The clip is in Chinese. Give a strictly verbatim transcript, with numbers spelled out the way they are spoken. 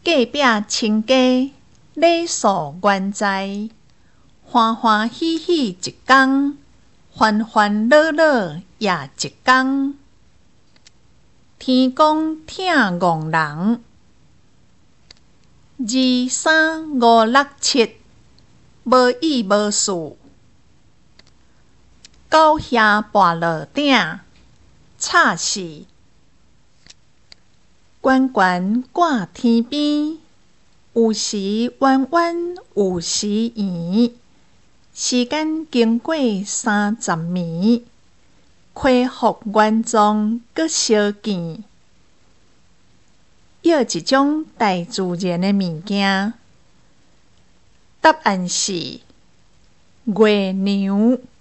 隔壁亲家礼数原在，欢欢喜喜一天，烦烦恼恼也一天。天公疼憨人，二三五六七，无意无事。狗兄跋落顶，吵死。悬悬挂天边，有时弯弯，有时圆。时间经过三十年，恢复原状搁相见。要一种大自然的物件，答案是月娘。